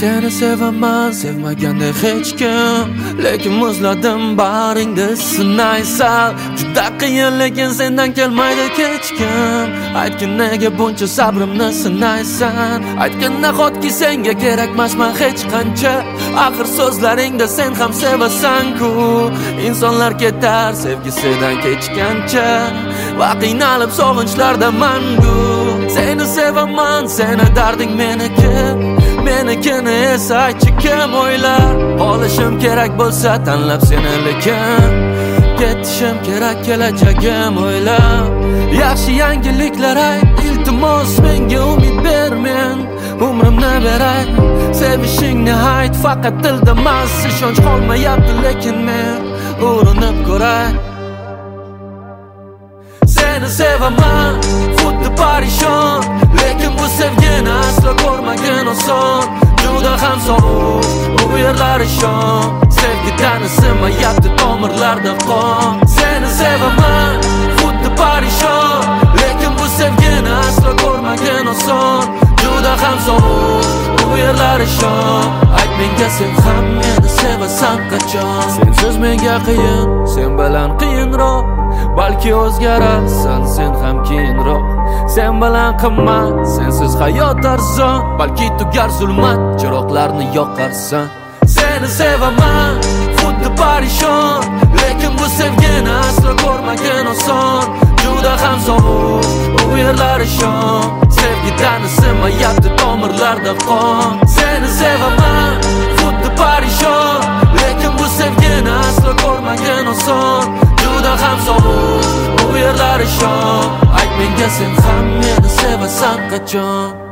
Seni sevaman, sevmaganda hech kim, lekin muzladim baringda sinaysan. Juda qiyin, lekin sendan kelmaydi hech kim. Aytgin nega buncha sabrimni sinaysan? Aytgin nahotki senga kerakmasman hech qancha. Axir so'zlaringda sen ham sevasan-ku. Insonlar ketar sevgisidan kechgancha, va qiynalib sog'inchlarda mangu. Seni sevaman, seni darding meniki, menikini esa aytchi kim o'ylar. Olishim kerak bo'lsa tanlab seni, lekin ketishim kerak kelajagim o'ylab. Yaxshi yangiliklar ayt, iltimos menga umid ber, men umrimni beray. Sevishingni ayt, faqat dilda emas, ishonch qolmayapti, lekin men urinib ko'ray. Seni sevaman, xuddi parishon, lekin bu sevgini aslo ko'rmagin oson. Juda ham sovuq, u yerlar ishon, sevgi tanisimmayapti tomirlarda qon. Seni sevaman, xuddi parishon, lekin bu sevgini aslo ko'rmagin oson. Juda ham sovuq, u yerlar ishon, ayt menga sen ham meni sevasan qachon? Sensiz menga qiyin, sen bilan qiyinroq. Balki o'zgarasan sen ham keyinroq. Sen bilan qimmat, sensiz hayot arzon. Balki tugar zulmat, chiroqlarni yoqarsan. Seni sevaman, xuddi parishon, lekin bu sevgini aslo ko'rmagin oson. Juda ham sovuq, u yerlar ishon, sevgi tanisimmayapti tomirlarda qon. Seni sevaman, xuddi parishon, lekin bu sevgini aslo ko'rmagin oson. Juda ham sovuq, u yerlar ishon, ayt menga sen ham meni sevasan qachon?